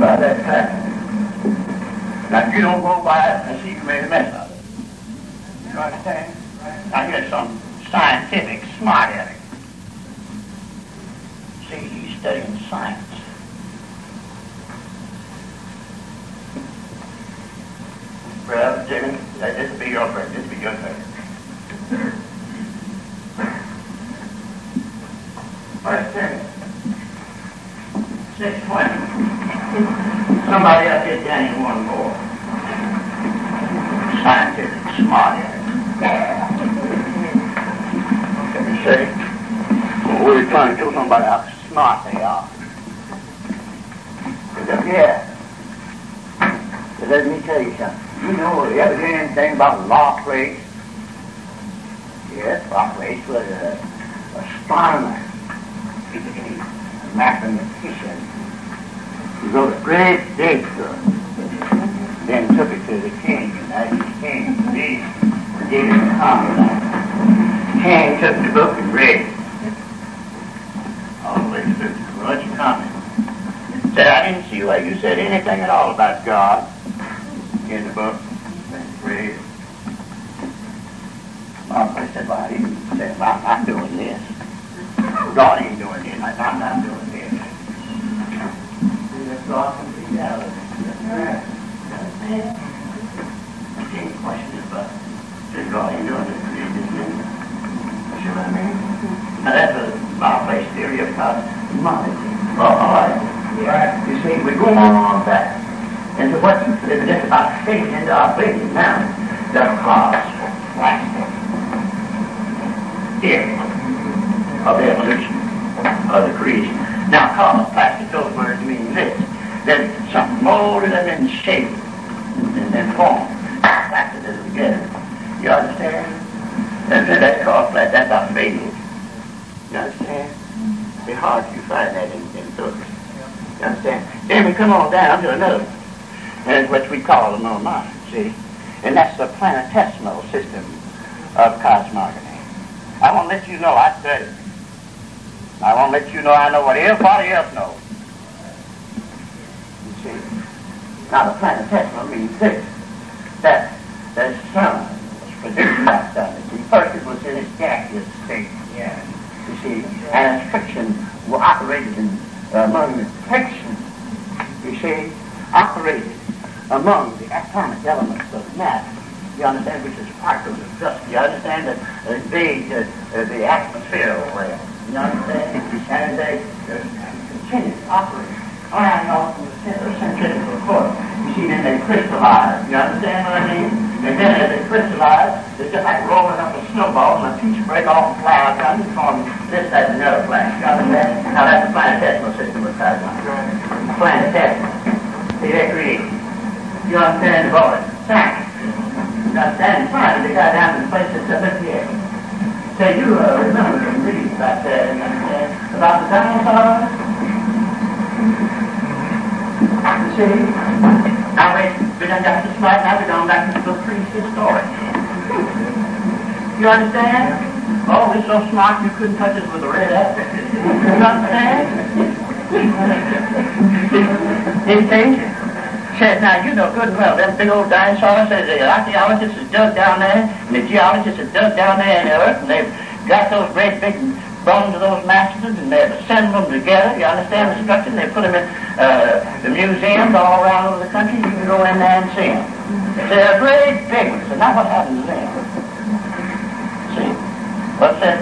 by that time. Now, if you don't go by it and see you made a mess of it. You understand? Now, here's some scientific smart aleck. See, he's studying science. Well, Jimmy, this will be your turn. This will be your turn. First Timothy 6:20. Somebody up here down one more. Scientific smart aleck. Let me say, we're trying to show somebody how smart they are. Yeah. So let me tell you something. You know, you ever hear anything about Laplace? Yes, Laplace was an astronomer, a mathematician. He wrote a great big book, then took it to the king, and as the king read it, gave it to Conrad. The king took the book and read it. All the way through, much comment. Said, I didn't see where you said anything at all about God in the book. Then read it. I said, well, I didn't say, well, I'm not doing this. God ain't doing this. I'm not doing this. That's God from reality. That's right. I can't question it, but said God ain't doing this. You see what I mean? Now, that's a Laplace theory of cosmology. Oh, all right. Yeah. You see, we're going on back into what is just about fitting into our thinking now. The cosmology theory of the evolution of the creation. Now, plastic, those words mean this, that it's something molded and then shaped and then formed, plastic it together. You understand? That's called plastic. That's our failure. You understand? It'd be hard to find that in books. You understand? Then we come on down to another one, and what we call a more modern, see? And that's the planetesimal system of cosmogony. I want to let you know I studied. I want to let you know I know what everybody else knows. You see? Now, the planetesimal means this, that the sun was produced by sun. See, first it was in its gaseous state. Yeah. You see, and its friction operated among the friction, you see, operated among the atomic elements of matter. You understand, which is particles of dust. You understand that the atmosphere realm. You understand? And they continue to operate around off from the centrifugal force. You see, then they crystallize. You understand what I mean? And then as they crystallize, it's just like rolling up a snowball, and a piece break off and fly out and form this, that, and another planet. You understand? Now that's the planetesimal system of cosmology. Planetesimal. See, they're created. You understand the voice? Science. You understand? Finally, they got down to the place that's up here. So you remember and read about that, you understand? About the dinosaurs? You see? Now we done got this right now, we're going back to the prehistoric. You understand? Oh, we're so smart you couldn't touch us with a red apple. You understand? Anything? Says, now, you know good and well, them big old dinosaurs, says the archaeologists have dug down there, and the geologists have dug down there in the earth, and they've got those great big bones of those mastodons, and they've assembled them together. You understand the structure? They put them in the museums all around the country. You can go in there and see them. They're great big ones. So now what happens to them? See? What's that?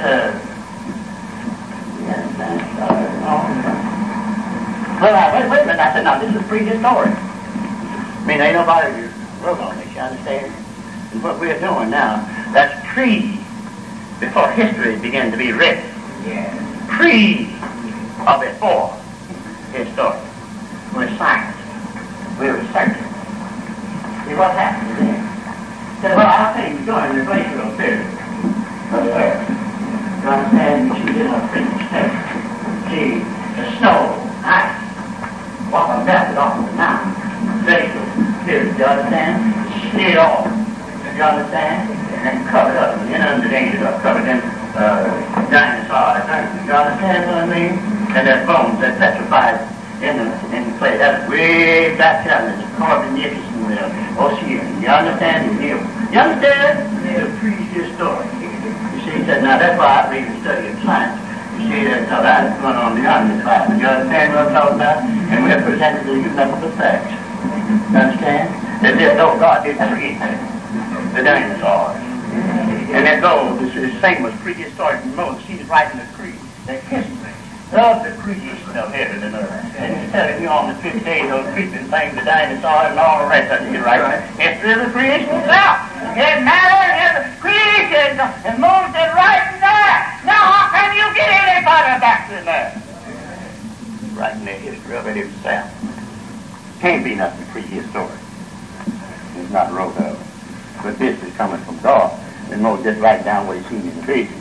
Well, now, wait a minute. I said, now, this is prehistoric. I mean, ain't nobody wrote on this, you understand? And what we're doing now, that's before history began to be written. Yeah. Or before history. We're scientists. We're researchers. See what happens then? Said, well, I'll tell you, during the glacial period of the earth, you understand, she's in a freezing state. See, the snow, ice, what was melted off of the mountain, glacial period, you understand? Slid off, you understand? And covered up, and inundated or covered in dinosaurs, you understand what I mean? And their bones, they're petrified in the clay. That's way back down in the Corbin Nicholson will. Ocean. You understand? You understand? The prehistoric. You see, he said, now that's why I read the study of science. You see, that's how that's going on beyond this life. You understand what I'm talking about? And we're presented to you nothing but facts. You understand? That there's no God did create the dinosaurs. And that gold, this thing was prehistoric in Moses. He's writing the creed, the history of the creation of heaven and earth. And he's telling you on the fifth day, those creeping things, the dinosaurs and all the rest of it. He's writing the history of the creation itself. It matters in the creation, and Moses is writing that. Now, how can you get anybody back to that? He's writing the history of it himself. Can't be nothing prehistoric. It's not wrote of. But this is coming from God. And Moses just write down what he's seen in the vision.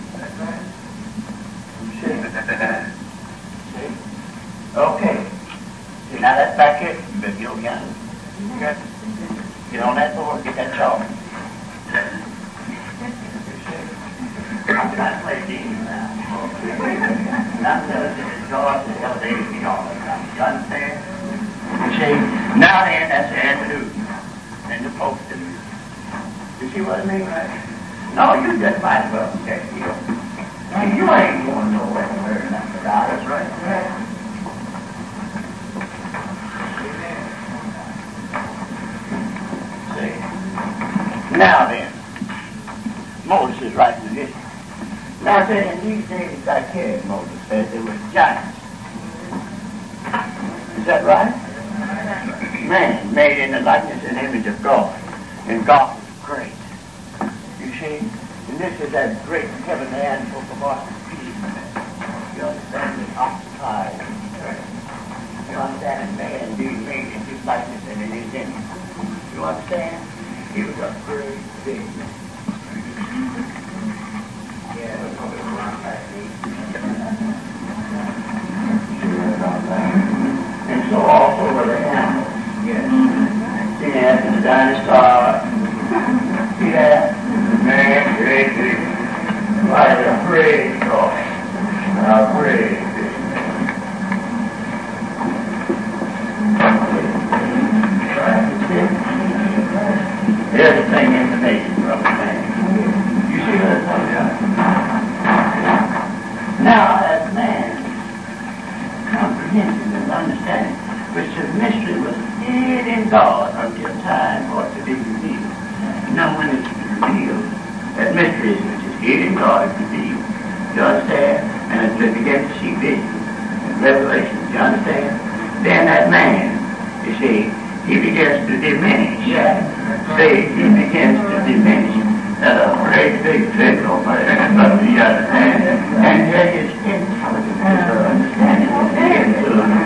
Okay. See, now that's back here. You better get over yonder. Get on that board, get that chalk. I'm trying to play games now. Now I'm telling you that God is elevated beyond it. You understand? You see? Now then, that's the attitude. And the posted. You see what I mean, right? No, you just might as well check you. You ain't going nowhere to learn nothing about it. That's right. See? Now then, Moses is writing this. Now then, in these days I care, Moses said, there were giants. Is that right? Man made in the likeness and image of God. And God was great. You see? And this is that great heavenly animal from our feet. You understand? It occupied the earth. You understand? Man being made in his likeness and in his image. You understand? He was a great big man. Yeah, we're going to run back and so also were the animals. Yes. See that in the dinosaur. See that? Man, great big. Like a great dog. A great big. Everything information from the man. You see what I'm talking about? Now, as man, comprehension and understanding, which the mystery was hid in God until time for it to be revealed. Now, when it's revealed, that mystery which is hid in God is revealed. You understand? And as we begin to see visions and revelations, you understand? Then that man, you see, he begins to diminish. Yeah. See, he begins to diminish. That's a great big fish over there. You understand? And yet his intelligence, his understanding will begin to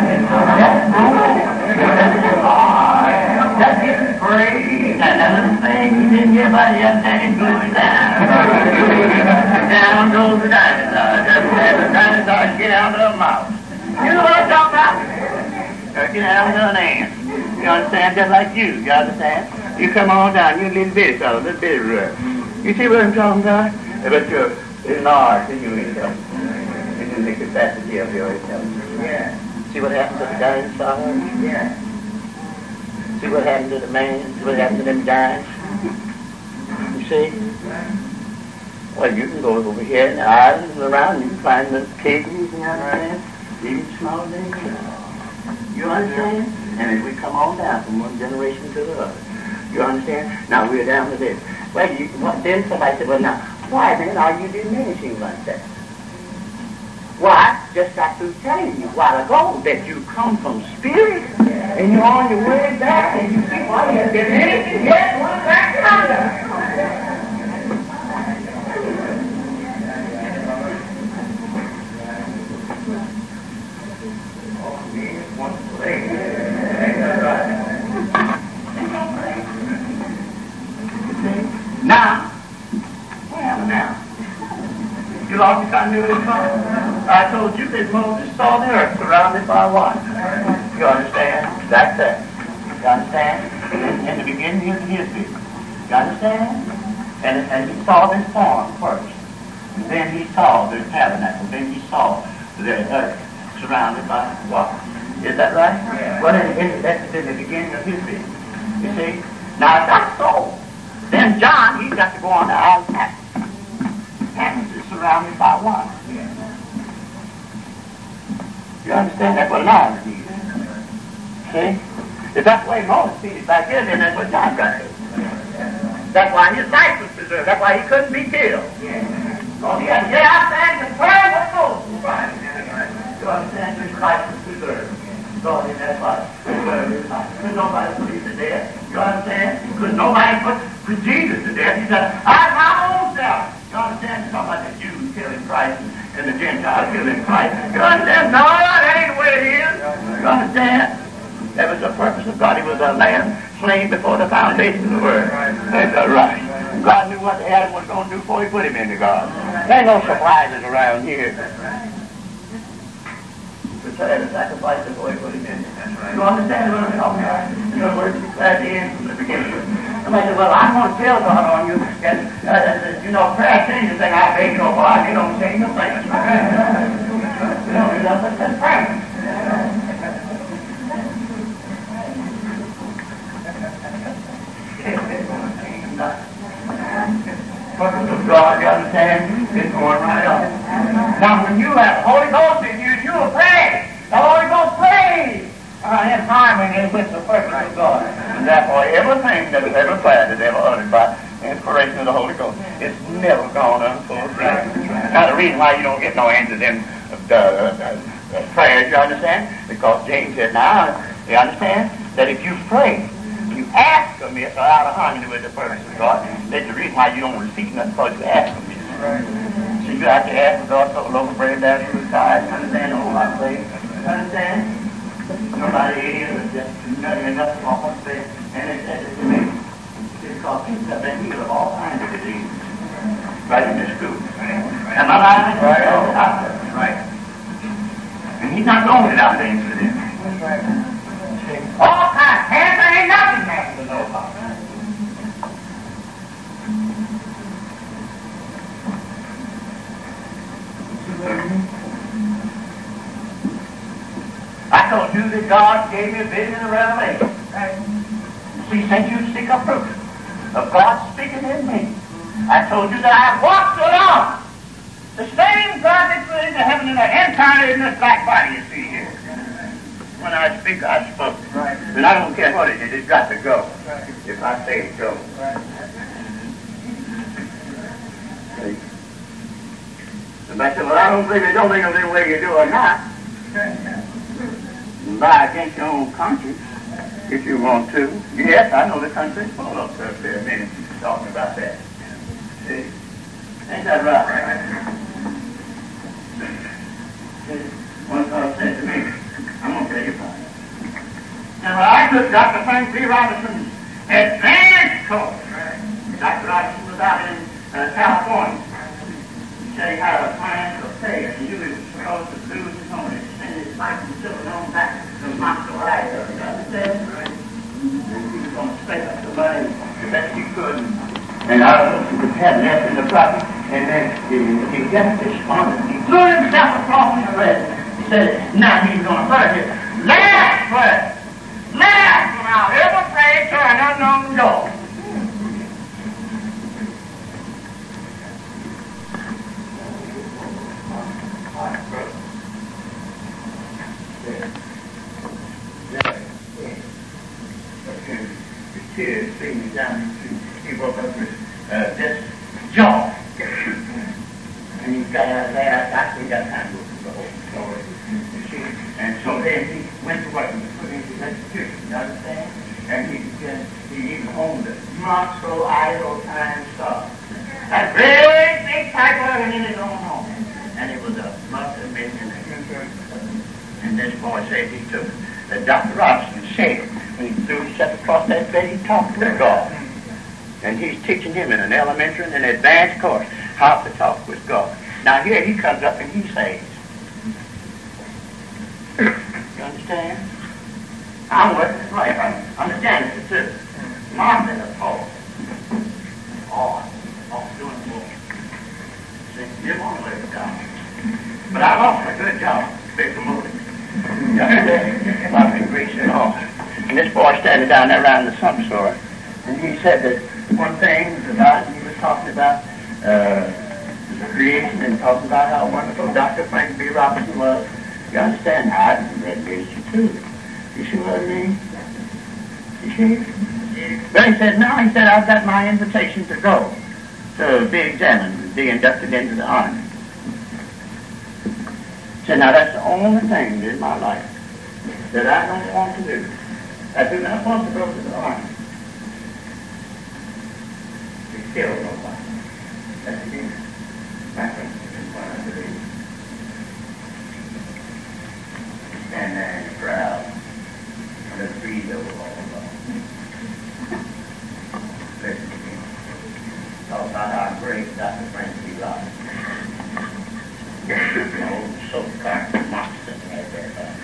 that's getting great. And another thing he didn't get by the other day going down. Down goes the dinosaur. The dinosaur get out of the mouth. You know what I'm talking about? Get out of an ant. You understand? Just like you. You understand? You come on down. You're a little bitty fellow, a little bitty rough. You see what I'm talking about? But you're enlarged in your intelligence. In the capacity of your intelligence. Yeah. See what happened to the dinosaurs? Yeah. See what happened to the man? See what happened to them giants? You see? Well, you can go over here in the islands around. You can find the pygmies, you understand? Even small things. You understand? And if we come on down from one generation to the other, you understand? Now we're down to this. Well, then somebody said, well, now, why then are you diminishing like that? Well, I just got through telling you a while ago that you come from spirit, and you're on your way back, and you see why you're diminishing yet one back under. Now, you lost your continuity of thought. I told you that Moses saw the earth surrounded by water. You understand? That's it. You understand? In the beginning of his vision. You understand? And he saw this form first. And then he saw the tabernacle. Then he saw the earth surrounded by water. Is that right? Yeah. Well, that's in the beginning of his business. You see? Now, if that's so, then John, he's got to go on to Isle of Patmos. Patmos is surrounded by water. Yeah. You understand? That's what an island is. See? If that's the way Moses sees it back here, then that's what John got to do. That's why his life was preserved. That's why he couldn't be killed. Oh, he had to get out there and confirm what Moses was. You understand? His life was preserved. God in that life preserved his life. Could nobody put him to death. You understand? Could nobody put Jesus to death. He said, I'm my own self. You understand? Talking about the Jews killing Christ and the Gentiles killing Christ. You understand? No, that ain't the way it is. You understand? That was the purpose of God. He was a lamb slain before the foundation of the world. That's right. God knew what Adam was going to do before he put him into God. There ain't no surprises around here. Prepared to sacrifice before he put him in. You understand what I'm talking about? In other words, at the end from the beginning. Somebody said, well, I'm going to tell God on you. And, you know, prayer changes thing. I beg no God. You don't change the thing. You know, that's prayer. Purpose of God, you understand, is going right on. Now, when you have the Holy Ghost in you, you will pray. The Holy Ghost prays in harmony with the purpose of God. And therefore, everything that is ever prayed is ever uttered by inspiration of the Holy Ghost. It's never gone unfulfilled. Now, the reason why you don't get no answers in prayers, you understand? Because James said, now, you understand, that if you pray, you ask of me so out of harmony with the purpose of God. That's the reason why you don't receive nothing, because you ask of me. So you have to ask for God so loaf of bread down to his side. Understand the whole lot of things? Understand? Nobody here is just nothing enough to walk on faith. And it says it to me. Because people have been healed of all kinds of diseases. Right in this school. Am I lying? Right. And he's not going without the incident. That's right. All kinds. Cancer ain't nothing man to know about. I told you that God gave me a vision and revelation. He sent you to seek a proof of God speaking in me. I told you that I walked along the same God that put into heaven and earth, incarnate in this black body you see here. When I speak, I spoke. Right. And I don't care what it is, it's got to go. Right. If I say it, go. Right. And I said, well, I don't believe it. Don't think of the way you do or not. Lie against your own conscience, if you want to. Yes, I know the country's full of there men talking about that. See? Ain't that right? One fellow said to me, I'm going to tell you about it. Now, when I took Dr. Frank B. Robinson's advanced course, Dr. Robinson was out in California. He said he had a plan to pay, and he knew he was supposed to lose his own and send his life and children on back to Moscow. You understand? He was going to spend up the money the best he could. And I was had left in the property, and then he got despondent. He threw himself across his leg. He said, now he's going to hurt it. Last word. Last one I'll ever pray to an unknown door. The tears streaming down. He woke up with this jaw. And he got out of there. I actually got time to the whole story. And so then he went to work and put into execution, you understand? And he even owned it. Moscow, idle time stuff. A great big typewriter in his own home. And it was a multi-millionaire. And this boy said he took Dr. Robinson said when he threw himself across that bed, he talked to God. And he's teaching him in an elementary and an advanced course how to talk with God. Now here he comes up and he says, you understand? I'm working this life. I understand this too. Martha and Paul. Doing more. See, you're on the way to God. But I lost a good job. They promoted me. Fucking greasing off. And this boy standing down there around the some store, and he said that one thing about, he was talking about creation and talking about how wonderful Dr. Frank B. Robinson was. You understand? I read literature too. You see what I mean? You see? But he said, no, he said, I've got my invitation to go to be examined, be inducted into the army. He said, now that's the only thing in my life that I don't want to do. I do not want to go to the army to kill nobody. That's the reason. I think that's what I believe. Stand there in the crowd, and the breeze over all along. Listen to me. Talk about how great Dr. Frank B. Robinson. The old so-called monster right there.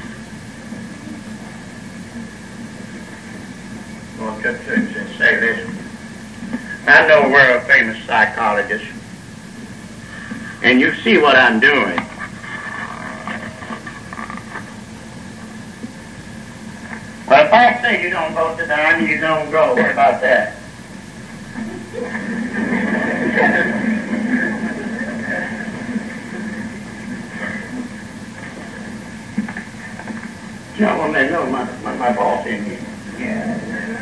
Go to church and say, listen, I know we're a famous psychologist, and you see what I'm doing. Well, if I say you don't go to the army, you don't go. What about that? No, well, they know my boss in here. Yeah.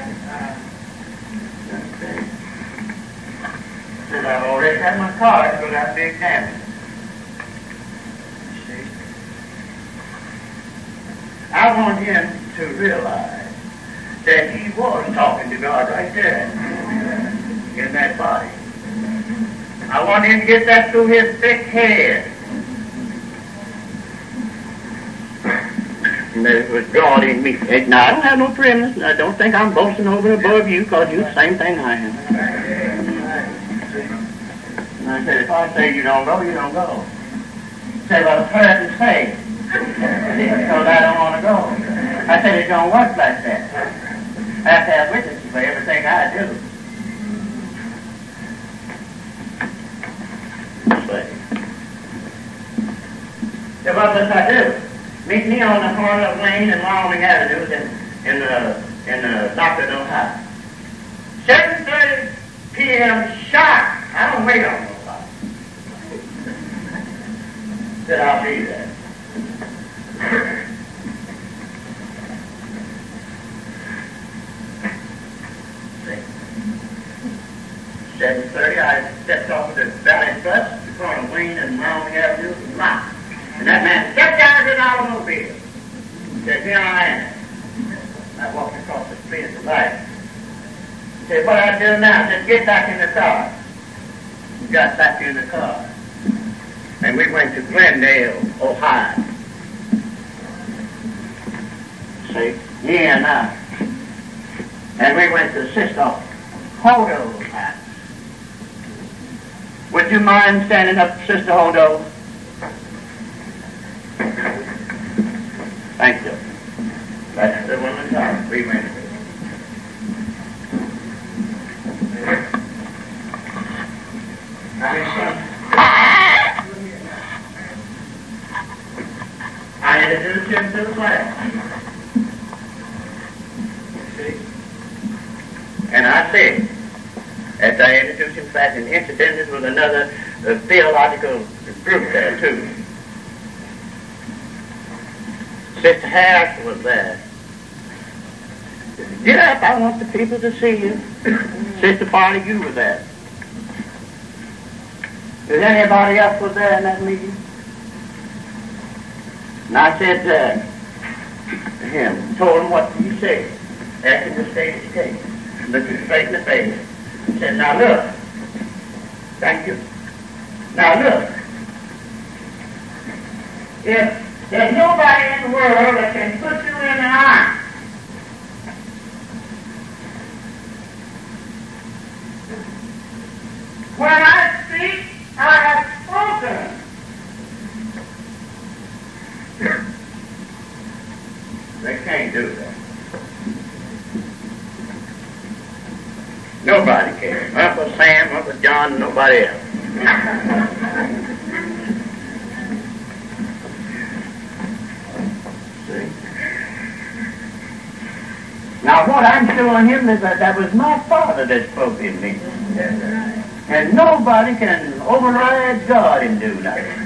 Okay. Said I already had my card, so I'd be examined. See? I want him to realize that he was talking to God right there in that body. I want him to get that through his thick head. And that it was God in me. Now, I don't have no preeminence. I don't think I'm boasting over above you, because you're the same thing I am. And I said, if I say you don't go, you don't go. He said, well, it's hard to say, because I don't want to go. I said, it don't work like that. I have to have witnesses for everything I do. So what must I do? Meet me on the corner of Lane and Wyoming Avenues in Stockton, Ohio. 7:30 p.m. sharp. I don't wait on nobody. Said I'll be there. 7:30, I stepped off of the valley bus, the corner of Wayne and Wyoming Avenue, and locked. And that man stepped out of his automobile. He said, here I am. I walked across the street at the light. He said, what I do now? I said, get back in the car. We got back in the car. And we went to Glendale, Ohio. See, he and I. And we went to Sister Hodo's house. Would you mind standing up, Sister Hodo? Thank you. That's the woman's house. We went to. I introduced him to the class. See? And I said, after I introduced him to class, and incidentally with another theological group there too. Sister Harris was there. Get up, I want the people to see you. Sister Farley, you were there. Is anybody else was there in that meeting? And I said to him, told him what he said, asked him to state his case, looked him straight in the face, and said, now look, thank you. Now look, if there's nobody in the world that can put you in the arm, when I speak, I have spoken. They can't do that. Nobody can. Uncle Sam, Uncle John, nobody else. Now what I'm showing him is that was my Father that spoke in me. And nobody can override God and do nothing.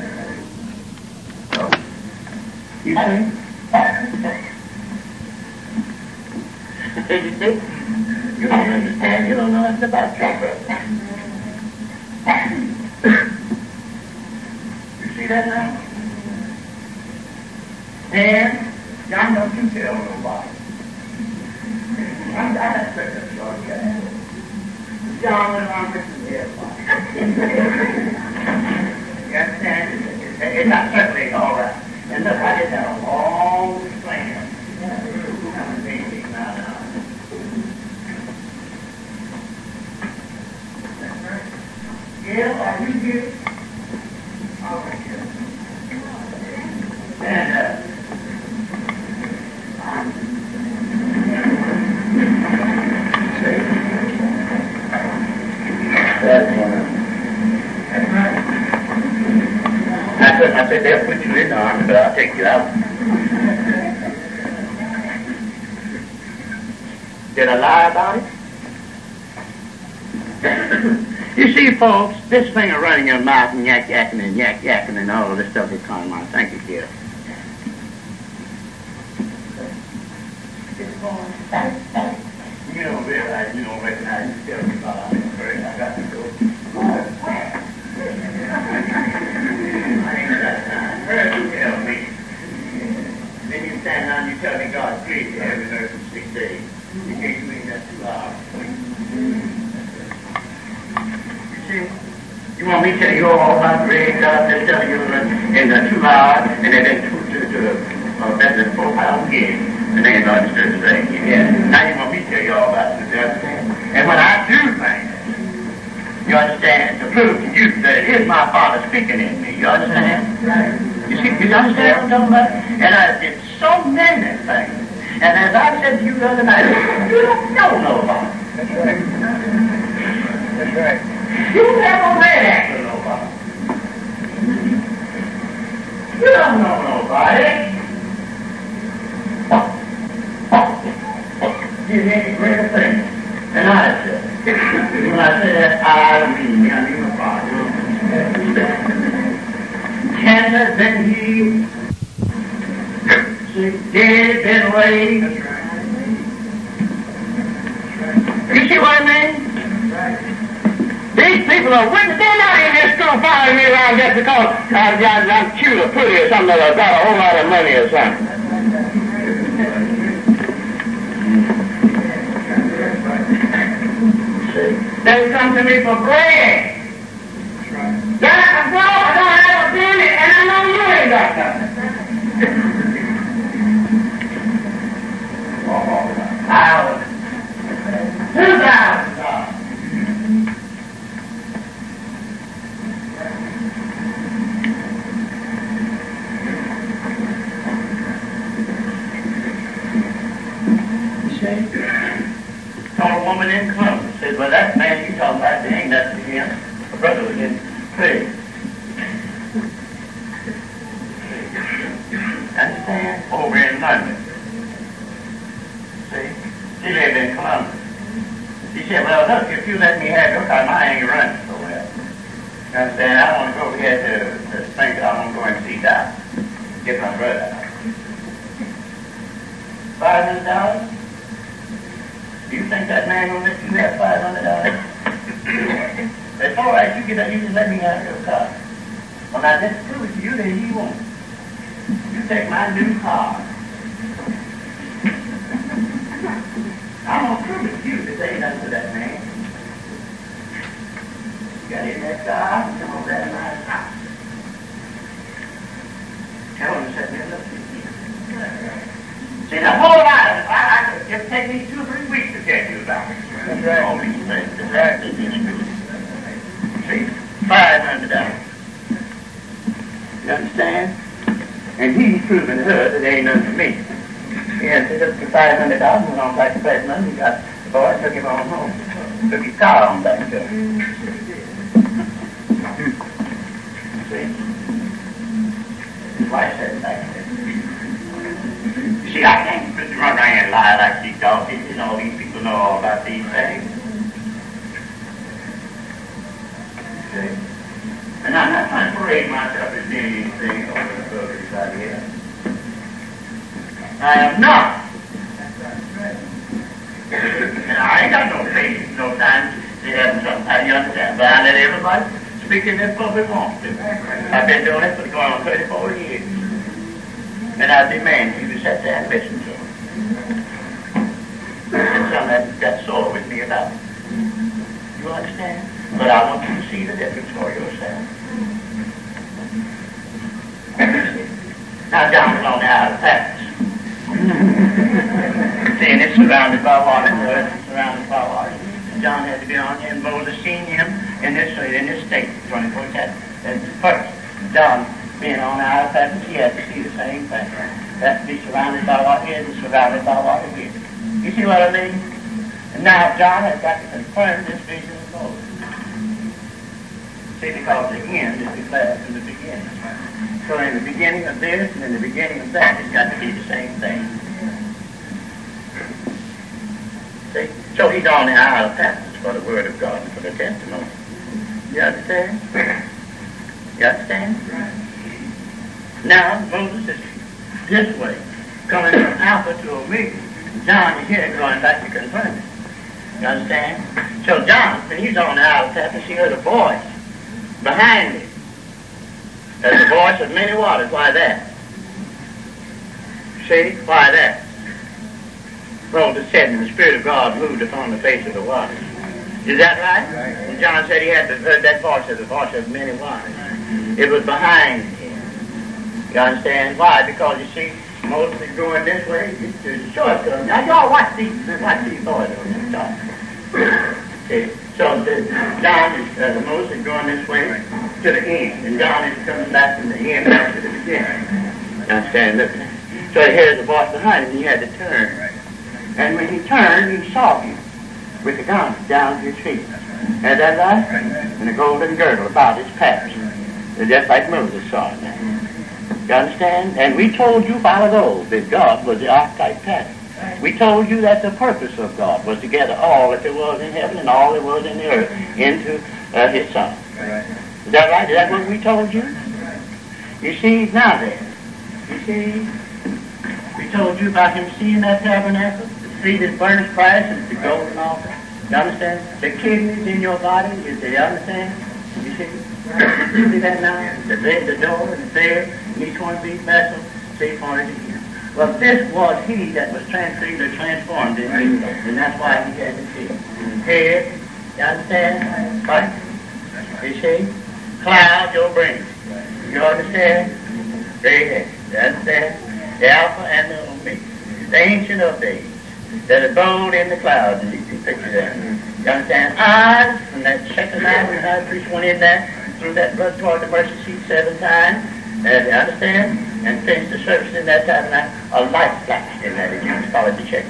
So, you see? You see? You don't understand. You don't know nothing about church. You see that now? And John, don't you tell nobody. I'm not expecting to show you that. John went around Christmas Day. You understand? It's not certainly all right. And look, I did that a long plan. Yeah, are you here? All right, here. And, that's right. I said, they'll put you in the army, but I'll take you out. Did I lie about it? You see, folks, this thing of running your mouth and yak-yakking and yak-yakking and all of this stuff is calling on. Thank you, kid. You don't realize, you don't recognize, you tell me about I'm in a hurry, I got to go. I ain't got time. Hurry, you tell me. Then you stand down and you tell me God please you have nurse for 6 days. You can't do that 2 hours. You see? You want me to tell you all about the great God that's telling you in the 2 hours and then that's a 4-pound gig. And they ain't understood the thing. Yeah. Now you want me to tell you all about it, you understand? And when I do things, you understand, to prove to you that it is my Father speaking in me, you understand? Right. You see, you understand what I'm talking about? And I did so many things. And as I said to you the other night, you don't know about it. That's right. That's right. You never read after nobody. You don't know nobody. Did any greater thing than I said. When I say that, I mean me, I mean my Father. Cancer has been healed. Dead has been raised. You see what I mean? These people are witness. They're not in this school following me around just because I'm cute or pretty or something, or got a whole lot of money or something. They come to me for bread. Then I can go, I don't have a penny, and I know you ain't got nothing. $2,000. You see? Saw a woman in Columbus. Said, well, that man you talking about, there ain't nothing to him. My brother was in prison. Understand? Over in London. See? She lived in Columbus. She said, well, look, if you let me have your car, I ain't running so well. You understand? I want to go over here to Springfield. I want to go and see Doc. Get my brother out. $500? Do you think that man will let you have $500? It's all right, you just let me have your car. Well, now, just prove it to you that he won't. You take my new car. I'm going to prove it to you that there ain't nothing to that man. You got in that car, and come over there to my house. Tell him to set me a look. See, the whole lot of it, it would take me 2 or 3 weeks to tell you about it. That's right. All these things. That's right. See, $500. You understand? And he's proving to her that there ain't nothing to me. He had to took the $500 and went on back to bed money. He got the boy, took him on home. Took his car on back to him. See? His wife said back there. See, I can't just run around and lie like these donkeys. You know, these people know all about these things. See? And I'm not trying to parade myself as being anything over the bookers out here. I am not. And I ain't got no patience, no time to have something, you understand? But I let everybody speak in this public wants to. I've been doing it for going on 34 years. And I demand you to sit there and listen to them. And some that got sore with me about it. You understand? But I want you to see the difference for yourself. Now John was on the Isle of Patmos. Seeing it's surrounded by water, the earth is surrounded by water. And John had to be on here, and Moses seen him in this state, 24 chapter. That's first. John being on the Isle of Patmos, he had to see the same thing. That's to be surrounded by water here and surrounded by water here. You see what I mean? And now John has got to confirm this vision of Moses. See, because the end is declared from the beginning. So in the beginning of this and in the beginning of that, it's got to be the same thing. See? So he's on the Isle of Patmos for the word of God and for the testimony. You understand? You understand? Now, Moses is this way, coming from Alpha to Omega. John is here going back to confirm it. You understand? So John, when he's on the Isle of Patmos, he heard a voice behind him. There's the voice of many waters. Why that? See? Why that? Moses said, and the Spirit of God moved upon the face of the waters. Is that right? And John said he had heard that voice as the voice of many waters. It was behind him. You understand? Why? Because you see, Moses is going this way. There's a shortcut. Now y'all watch these boys on this top. See? So John is, Moses is going this way to the end, and John is coming back from the end back to the beginning. You understand? Look. So he hears the voice behind him, and he had to turn. And when he turned, he saw him with the garment down to his feet. Is that right? And a golden girdle about his paps. Just like Moses saw it now. You understand? And we told you a while ago that God was the archetype pattern. We told you that the purpose of God was to gather all that there was in heaven and all that was in the earth into his Son. Is that right? Is that what we told you? You see, now then, you see, we told you about him seeing that tabernacle, the seed that burns Christ and the golden altar. You understand? The kidneys in your body, you understand? You see? You see that now? The door and the there, and each one of these vessels, see, pointed to him. Well, this was he that was transfigured or transformed in me, and that's why he had to see. Head, you understand? Right. You see? Cloud, your brain. You understand? Gray head. You understand? The Alpha and the Omega. The Ancient of Days. That abode in the clouds, and you can picture that. You understand? Eyes, from that second night when the high priest went in there, threw that blood toward the mercy seat 7 times. You understand? And finished the service in that tabernacle. A light flashed in that again. It's called the checker.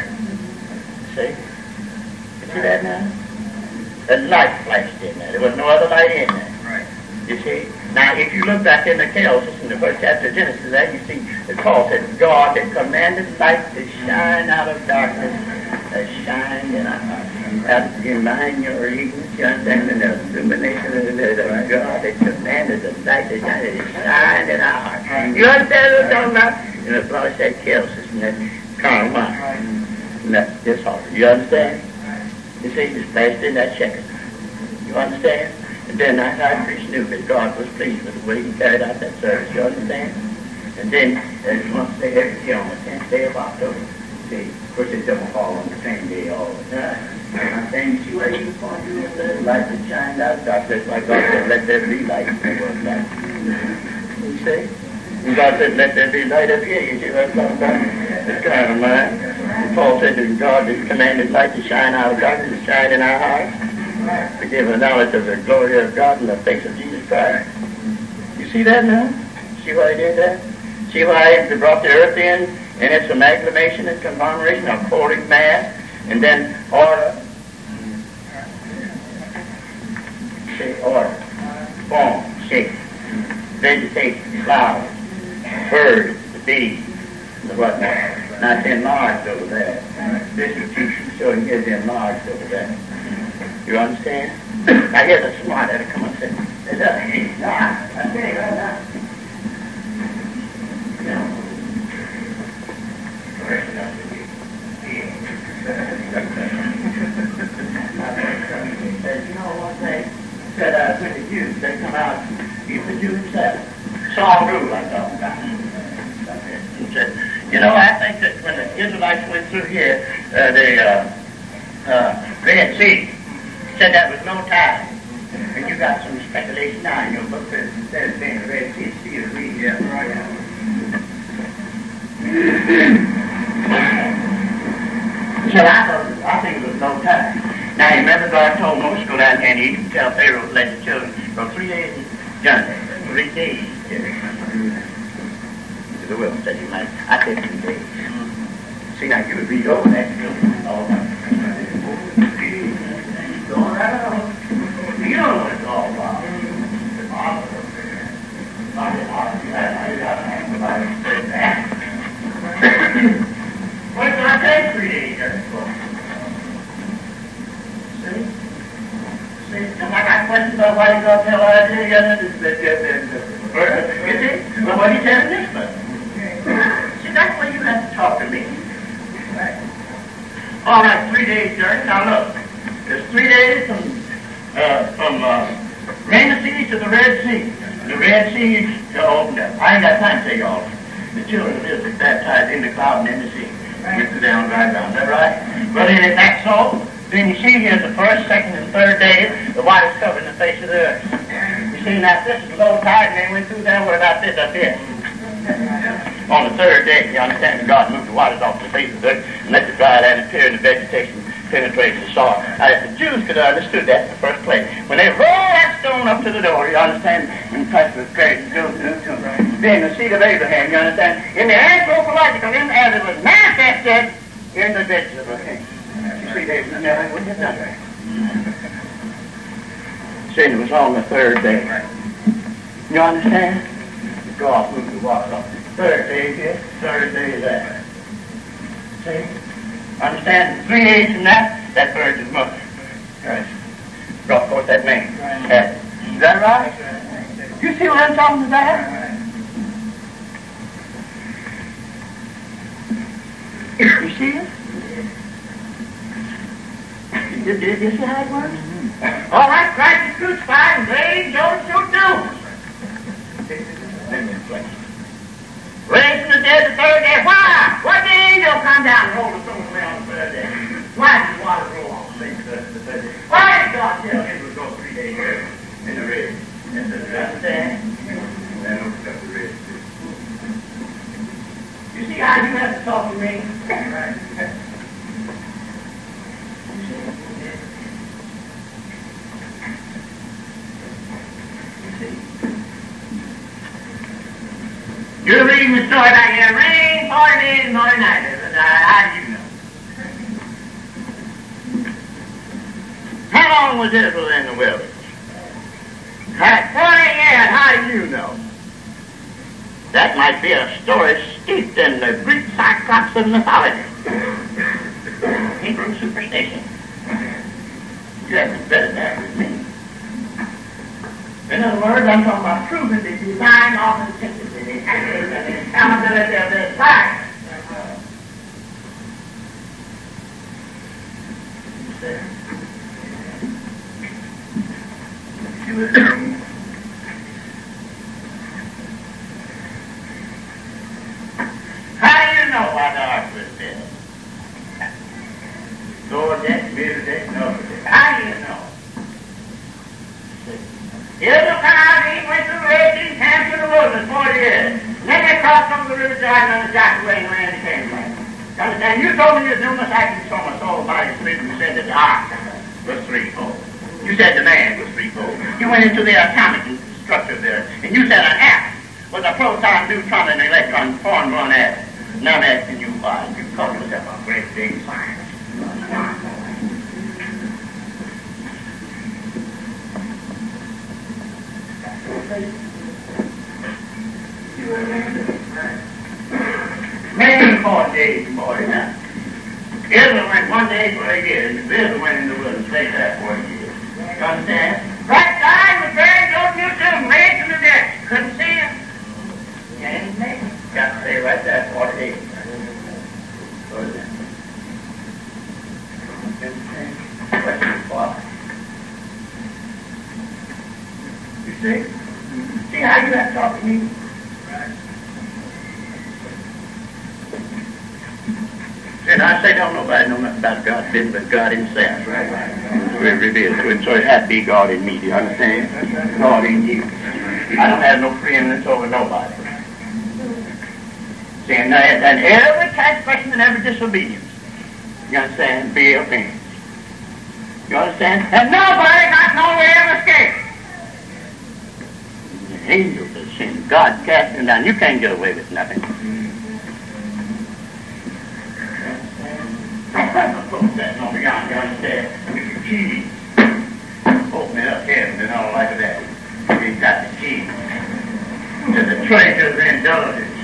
See? You see that now? A light flashed in there. There was no other light in there. You see? Now, if you look back in the chaos in the first chapter of Genesis, there you see that Paul said, God had commanded light to shine out of darkness, to shine in our hearts. Out behind your ignorance, you understand, and the illumination of God had commanded the light to shine in our hearts. You understand what I'm talking about? And the Paul said chaos and that carnal mind. And that's disorder. You understand? You see, it's placed in that checker. You understand? And then that high priest knew that God was pleased with the way he carried out that service. You understand? And then there's one day every year on the 10th day of October. See, of course it doesn't fall on the same day all the time. I'm saying, you see what he was going to do with the light that shined out of darkness? Like God said, let there be light. There was light. You see? And God said, let there be light up here. You see what I'm talking about? This kind of mind. And Paul said that God has commanded light to shine out of darkness, to shine in our hearts, to give a knowledge of the glory of God in the face of Jesus Christ. You see that now? See why he did that? See why he brought the earth in, and it's amalgamation and conglomeration of choric mass, and then order. See, order, form, shape, vegetation, flowers, birds, the bees, What now? Not enlarged over there. Distribution showing here's enlarged over there. You understand? Now here's a smart that'll come and say, I tell you right now. You know what they said, when the Jews, they come out, even the Jews said, Saul rule I'm talking about. He said, you know, I think that when the Israelites went through here, the Red Sea, he said that was no time. And you got some speculation now in your book that instead of saying the Red Sea, Sea of Reed. Yeah, right. He said, I think it was no time. Now, you remember God told Moses to go down here and Egypt, tell Pharaoh to let the children go 3 days journey. 3 days. To the wilderness that you might. I said 3 days. See, now you would read over that. All right. Going right along. You don't know what it's all about. What did I say 3 days journey for? See? I got questions about why you don't tell her you see? Well, what are you telling this much? See, that's why you have to talk to me. Right. All right, 3 days journey. Now look, there's 3 days from Rain Sea to the Red Sea. The Red Sea is opened up. I ain't got time to tell you all. The children of Israel baptized in the cloud and in the sea. Went down, right down. Is that right? Well, is that so? Then you see here the first, second, and third day, the water's covering the face of the earth. You see, now this is low tide, and they went through there. What about this up here? On the third day, you understand, God moved the waters off the face of the earth and let the dry land appear and the vegetation penetrate the soil. Now, if the Jews could have understood that in the first place, when they roll that stone up to the door, you understand, when Christ was carried to then the seed of Abraham, you understand, in the anthropological, as it was manifested in the vegetable kingdom. You see, they never would have done that. See, it was on the third day. You understand? God moved the water up. Third day here, third day there. See? Understand? 3 days from that virgin mother. Right. Brought forth that name. Is that right? You see what I'm talking about? You see it? You see how it works? All right, Christ is crucified and raised, don't shoot down. Raised from the dead the third day. Why? What did the angel come down and roll the stone away on the third day? Why did the water roll off the face of the third day? Why did God tell Israel to go 3 days in the red? You understand? That opens up the red. You see how you have to talk to me? Right. You're reading the story back here. Rain 40 days and 40 nights. How do you know? How long was Israel in the wilderness? 40 years. How do you know? That might be a story steeped in the Greek cyclops of mythology. Hebrew superstition. You have to better that with me. In other words, I'm talking about proving the divine authenticity, the accountability of this fact. How do you know why the ark was built? Lower deck, middle deck, and upper deck. How do you know? Israel come out and he went through the Red Sea, camped in the wilderness 40 years. And then they crossed over the river Jordan on the Joshua and ran and came back. You understand? You told me you was numerous actions from my soul by your sleep, and you said that the ark was threefold. You said the man was threefold. You went into the atomic structure there, and you said an atom was a proton, neutron, and electron formed one atom. Now I'm asking you why. You call yourself a great big scientist. Man days and 40 nights. Israel went one day for a year, and Israel went in the wilderness, stayed there 40 years. You understand? Right side was very good news to him, raised him to death. Couldn't see him. Can't make him. Got to stay right there 40 days. What is that? You see? See how you have to talk to me? And I say, don't nobody know nothing about God's business but God himself. Right. We're revealed to him, so it has to be God in me, do you understand? God in you. I don't have no preeminence over nobody. See, and every transgression and every disobedience, you understand, be offense. You understand? And nobody got no way of escape. The angels of sin, God cast them down. You can't get away with nothing. That no beyond, you understand? With the keys, opening up heaven and all like that. He's got the keys to the treasures and indulgence.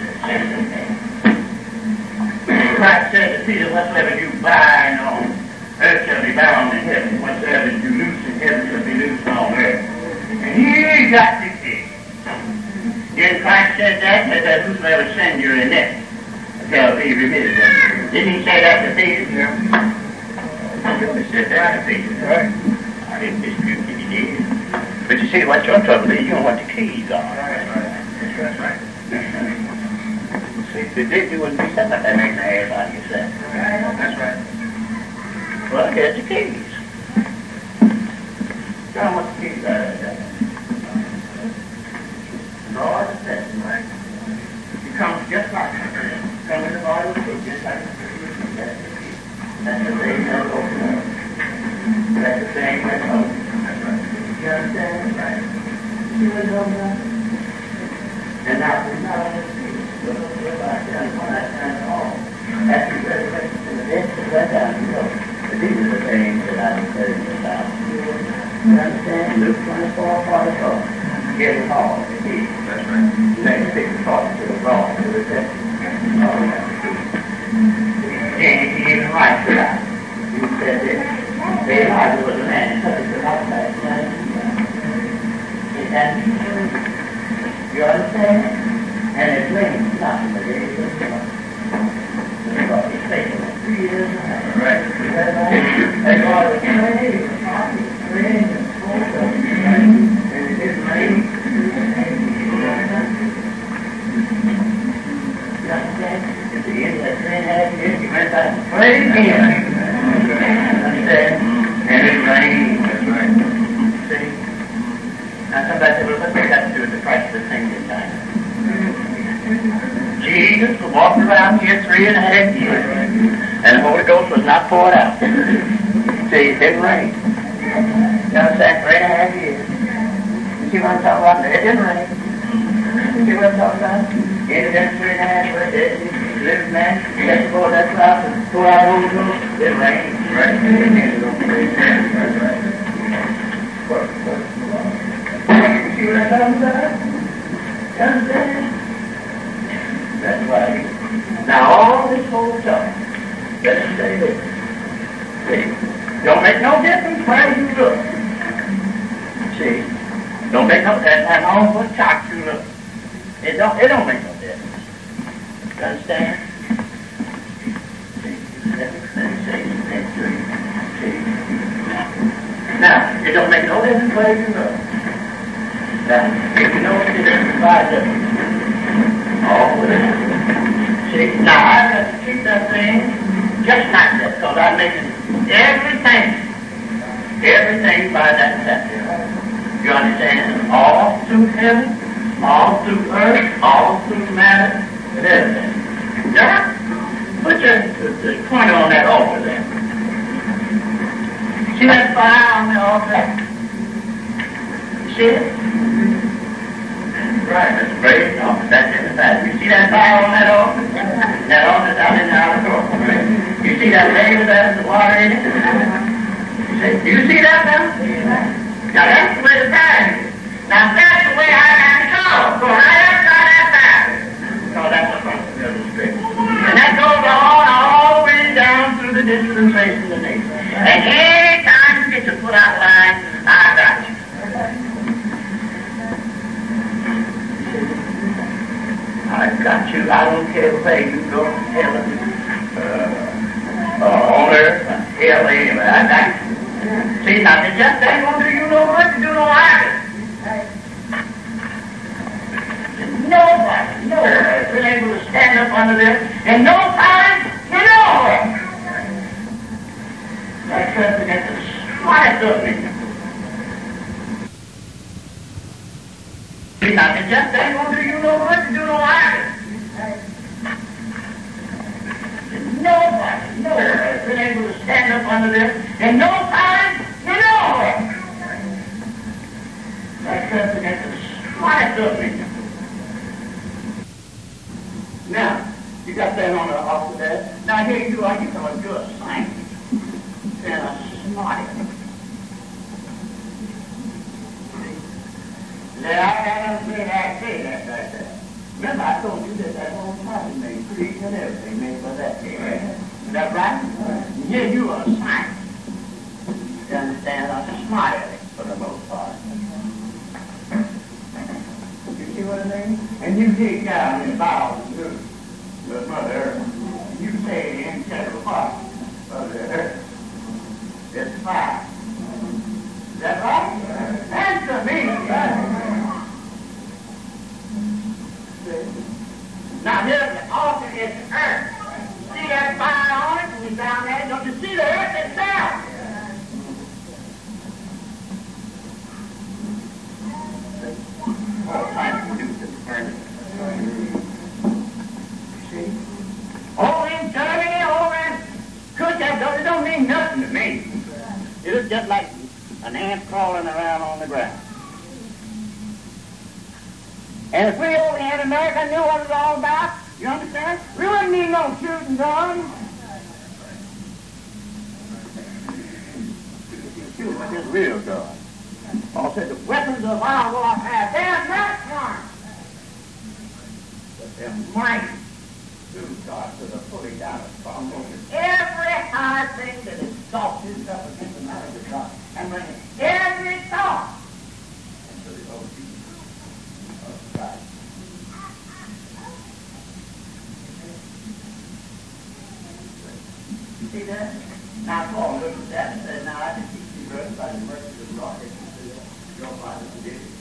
Christ said to Peter, whatsoever you bind on earth shall be bound in heaven. Whatsoever you loose in heaven shall be loosed on earth. And he got the key. Then Christ said that whosoever sins you're in it shall be remitted. Didn't he say that to Peter? Yeah. He said that to Peter. Right. I didn't dispute that he did. But you see, what your trouble is, you know what the keys are. That's right. See, if you did, you wouldn't be sitting up there making an ass out of yourself. That's right. Well, here's the keys. Show them what the keys are. Lord, it's that, right? He comes just like that. Come in the body of the key, just like that. That's the thing that's open up. That's the thing that's open. That's right. You understand? Right. See what's open up? And now, it's not on the key. Look like that. One at a time at all. That's the resurrection to the dead, to let down the road. But these are the things that I've been telling you about. You understand? Luke 24, 44. Here the hall, the key. That's right. Next 6 talking to the law, to the testament. All that. And he even writes it out. You said this. Elijah was a man such as the outside man. You understand? And it blames nothing but it is God. Because he's faithful 3 years and a half. Right. And God was praying and praying and told us. And it is rain. You understand? At the end of that 3.5 years, he went back and prayed again. Understand? And it rained. That's right. See? Now somebody said, well, what's that got to do with the price of the thing in China? Jesus was walking around here 3.5 years, and the Holy Ghost was not poured out. See, it didn't rain. You understand? 3.5 years. You see what I'm talking about? It didn't rain. You see what I'm talking about? Into them 3.5 years, living man, just before that cloud, and pour out the Holy Ghost, it rained. Right. That's right. You see what I'm talking about? You understand? That's right. Now all this whole talk, let's say this. See, don't make no difference where you look. See, don't make no difference how what talk you look. It don't make no difference. You understand? See, now, it don't make no difference where you look. Now, if you know what it is, by difference. Oh, see, now I have to keep that thing just like that, because I'm making everything by that chapter. You understand? All through heaven, all through earth, all through matter, and everything. Yeah? Put your pointer on that altar there. See that fire on the altar? You see it? Right, that's great. That's in the fact. You see that fire on that altar? That altar's out in the outer court. Right? You see that baby there, the water in it? Do you see that now? Now that's the way the fire is. Now that's the way I got to go. Go right outside that fire. So that's the front of the spirit. And that goes all through the dispensation of nature. And any time you get to put out line, I got you. I got you. I don't care where you go to heaven, on earth, hell, anyway. I got you. See, now, it just ain't going to do you no good to do no harm. Nobody has been able to stand up under this in no time, you know. That's just against the smartest of me. See, now, it just ain't going to do you no good to do no harm. Nobody has been able to stand up under this in no time, you know. That's just against the smartest of me. Now, you got that on the off of that. Now here you are, you come and do a scientist and a smarty. Now I say that right there. Remember I told you that whole party made trees and everything made for that. Is that right? Here you are a scientist. You understand? I'm a smarty for the most part. See what I mean? And you dig down in the bowels of the Mother Earth. You say the integral part of the earth. It's fire. Is that right? Answer me. Now here's the altar is the earth. See that fire on it and you down there? Don't you see the earth itself? All kinds of produce in the furnace. See? All in Germany, all in Kuchak, it don't mean nothing to me. It is just like an ant crawling around on the ground. And if we over here in America knew what it was all about, you understand? We wouldn't need no shooting guns. Shoot with this real gun. Paul said the weapons of our warfare, they're not carnal, but they're mighty through God to the pulling down of strongholds. Every high thing that exalts itself against the knowledge of God, and bring every thought into the obedience of Christ. You see that? Now Paul looked at that and said, now I can teach you verse by the mercy of God. Your father did it.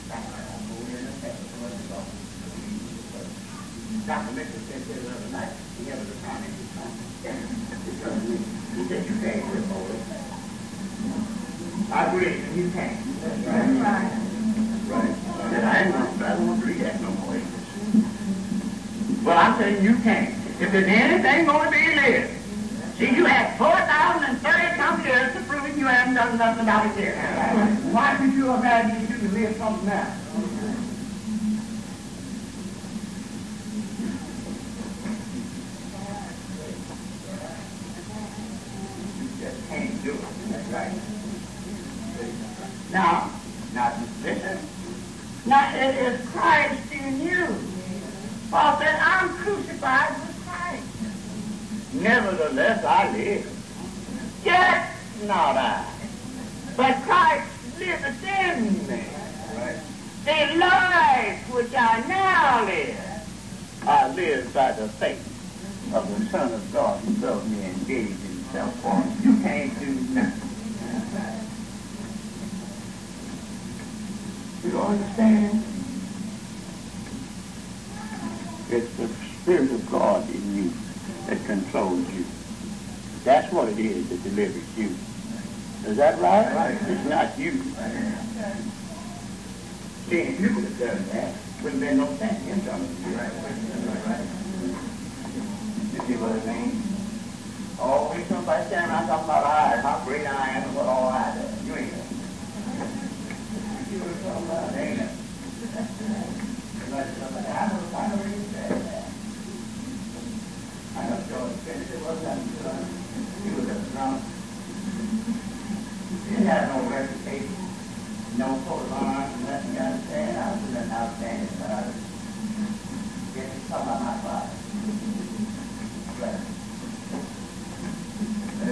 Dr. Mitchell said the other night, he had a time in his time. He said, you can't do it, boy. I agree, you can't. That's right. Right. I said, I don't want to read that no more. Well, I'm saying you can't. If there's anything going to be lived, see, you had 4,030 some years to prove it, you haven't done nothing about it here. Why would you imagine you could live something else? You just can't do it. That's right. Now listen. Now it is Christ in you. Paul said, I'm crucified with Christ. Nevertheless, I live. Yet not I, but Christ liveth in me. Right. The life which I now live, I live by the faith of the Son of God who loved me and gave himself for me. You can't do nothing. You understand? It's the Spirit of God in you that controls you. That's what it is that delivers you. Is that right? Right. It's not you. See, if you could have done that, wouldn't have been no sense in coming to you. Right. You see what I mean? Always somebody standing around talking about I, how great I am and what all I do. You ain't that. You see what I'm talking about? Ain't it? I know you said that. I know George finished it wasn't until he was a drunk. He didn't have no reputation, no coat of arms, nothing. You understand? I was an outstanding father. Get me talking about my father. But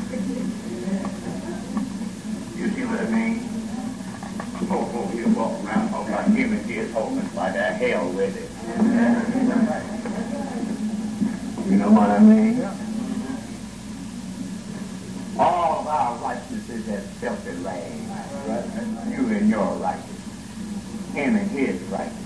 You see what I mean? Oh, you walk around talking about him and his holding by the hell with it. You know what I mean? All of our righteousness is as filthy rags. You and your righteousness. Him and his righteousness.